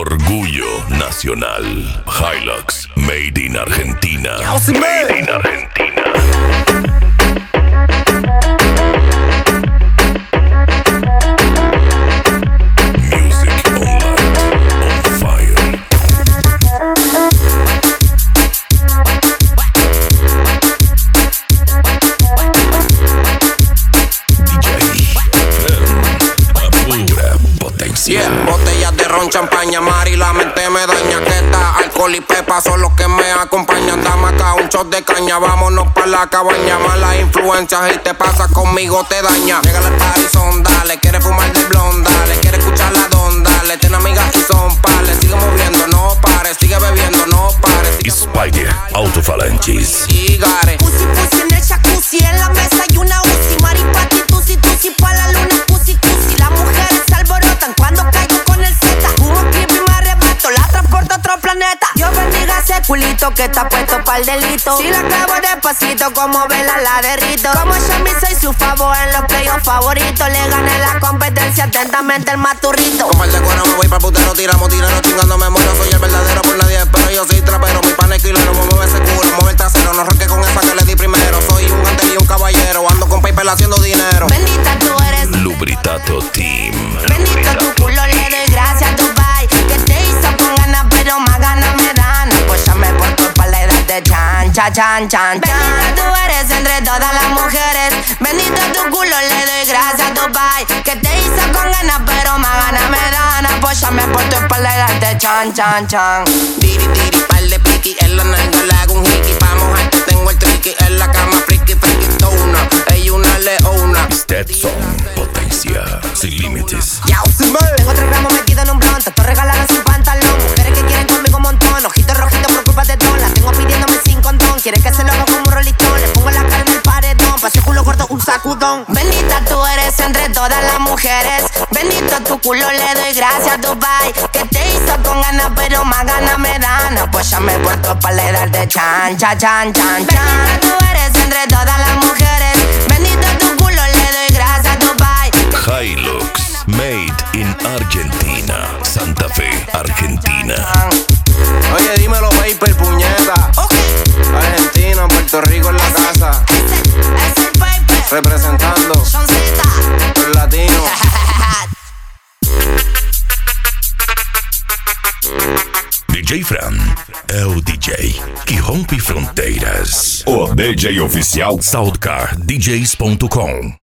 Orgullo nacional. Hilux, made in Argentina. Made in Argentina. Music online, on fire. Pura potencia. Botellas de ron, champaña, mar y la mente me daña. Que está alcohol y pepa son los que me acompañan. Dame acá un shot de caña, vámonos pa' la cabaña. Malas influencias y te pasa conmigo, te daña. Llega al Parisón, dale, quiere fumar de blonda, dale, quiere escuchar la don, dale. Tiene amigas y son pales, sigue moviendo, no pares, sigue bebiendo, no pares. Spider Autofalanges. Y gare. Pussy, pussy en el jacuzzi, en la mesa y una Uzi. Maripati, tusi, tusi, pa' la luna, pussy, pussy. Las mujeres se alborotan cuando caigo con el Z. Humo, clip y me arrebato, la transporto a otro planeta. Dios bendiga ese culito que está puesto pa'l delito. Si la clavo despacito, como vela la derrito. Como Yami soy su favor en los playoffs favoritos. Le gané la competencia atentamente el maturrito. Con par de cuero me voy pa'l putero, tiramos dinero, chingando me muero. Soy el verdadero por nadie, pero yo soy trapero. Mi pan es quilero, mueve ese culo, mueve el trasero. No roque con esa que le di primero. Soy un antes y un caballero, ando con paper haciendo dinero. Bendita tú eres, Lubritato Team. bendito tu culo, le doy gracias a Dubai. Que te hizo con ganas, pero más ganas me dan. Apóyame por tu espalda y date chan, chan, chan, chan. Bendita tú eres entre todas las mujeres. Bendito tu culo, le doy gracias a Dubai. Que te hizo con ganas, pero más ganas me dan. Apóyame por tu espalda y date chan, chan, chan. Diri, diri, par de piqui, en la nalga le hago un hiki. Pa' mojarte tengo el triqui, en la cama friki, friki, tona. Ella una leona. Stetson, potencia sin límites. Tengo 3 gramos metido en un blonto, estoy regalando sin pantalón. Mujeres que quieren conmigo un montón, ojitos rojitos por culpa de don. La tengo pidiéndome sin condón, quiere que se lo haga como un rolitón. Le pongo la cara en el paredón, pa' ese culo corto un sacudón. Bendita tú eres entre todas las mujeres. Bendito tu culo, le doy gracias a Dubai. Que te hizo con ganas, pero más ganas me dan. Apóyame por tu espalda y darte chan, chan, chan, chan, chan. Bendita tú eres entre todas las mujeres. Bendito tu culo, le doy gracias a Dubai. Hilux, made in Argentina. Santa Fe, Argentina. Oye, dímelo, paper, puñeta. Argentina, Puerto Rico en la casa. Es el paper. Representando Son Z. el latino. DJ Fran é o DJ que rompe fronteiras. O DJ oficial Soundcardjs.com